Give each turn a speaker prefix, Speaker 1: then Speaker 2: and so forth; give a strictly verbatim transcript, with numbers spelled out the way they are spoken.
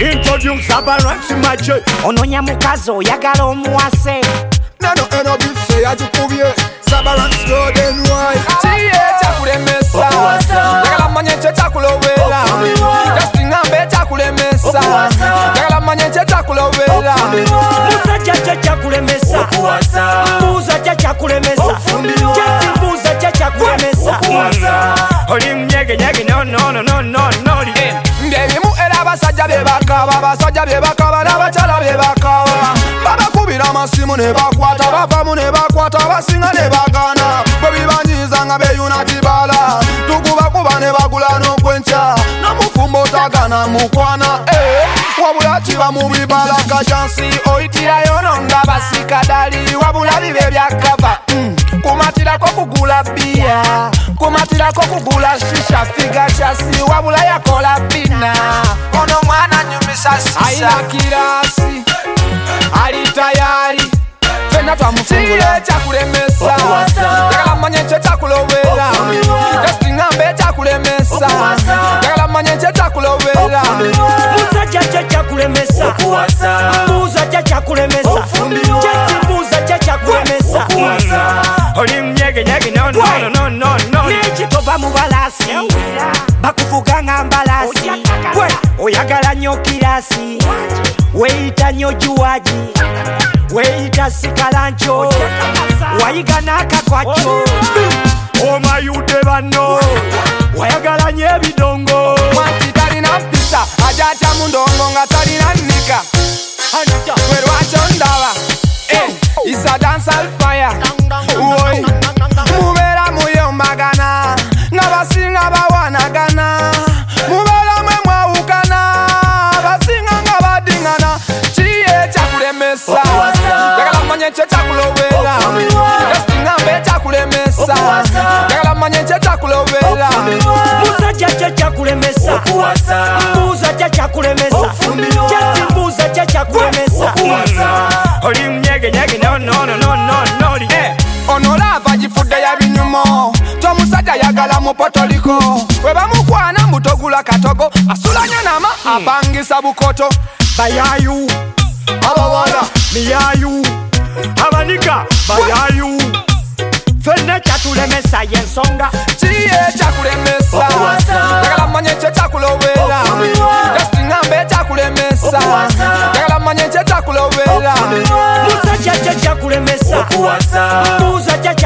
Speaker 1: Introduce Abaransi Mache.
Speaker 2: Ononya mukazi oyagala omuwase.
Speaker 3: Nano eno bifse yagikubye Sabaransi Golden White.
Speaker 4: Chiye chakulemesa Yagala manye nche chakulowela Just ngambe chakulemesa Yagala manye nche chakulowela
Speaker 2: Musajja che chakulemesa Mbuza che chakulemesa Jesi mbuza che chakulemesa
Speaker 1: Oli mnyege nyege no no no no no no.
Speaker 4: Mbebimu era basajja bebakaba basajja bebakaba n'abakyala bebakaba babakubira amasimu ne bakwata bavamu ne bakwata basinga ne bagana bwe bibanyiza nga beyunatibala tukubakuba ne bagula n'okwenca n'omufumbo tagana mukwana eh, wabula kiba mu bibala kashansi oyitirayo nonga basikadali wabula bibe byakava mm. Kumatirako kugula bia kumatirako kugula shisha figa chasi wabula yakola bina ono mwana nyumisa sisa aina kirasi ali tayari fena twamufungula chakulemesa yagala manye nche chakulowela just ngambe chakulemesa yagala manye nche chakulowela
Speaker 2: Musajja che chakulemesa Mbuza che chakulemesa Jesi mbuza che chakulemesa
Speaker 1: Oli mnyege nyege no no no no no no.
Speaker 2: Nekitova mu balasi bakuvuga nga mbalasi oyagala nnyo kirasi weyita nnyo juwaji weyita sikalancho wayiga n'akakwacyo
Speaker 1: Omayude banno wayagala nnyo ebidongo
Speaker 4: mwanti talina mpisa ajaja mu ndongo nga talina nnika gwe lwakyo ndaba is a dancehall fire Woy mubeera muyombagana nga basinga bawanagana mubeera mwe mwawukana basinga nga badingana kiye kyakulemesa yagala manye kye kyakulowera esingambe kyakulemesa yagala manye kye kyakulowera
Speaker 2: musajja kye kyakulemesa mbuuza kye kyakulemesa jesi mbuuza kye kyakulemesa
Speaker 1: Oli mnyege nyege no no no no no no.
Speaker 4: ono lava gifudde ya binyumo tomusajja yagala mu potoliko bwe bamukwana mutogula katogo asulanya nama apangisa bukoto
Speaker 1: Bayayu
Speaker 4: abawala
Speaker 1: miyayu abanika bayayu
Speaker 2: fenna kyatulemesa yensonga
Speaker 4: kiye kyakulemesa yagala manye kye kyakulowera just ngambe kyakulemesa yagala manye kye kyakulowera
Speaker 2: musajja kye kyakulemesa mbuuza kye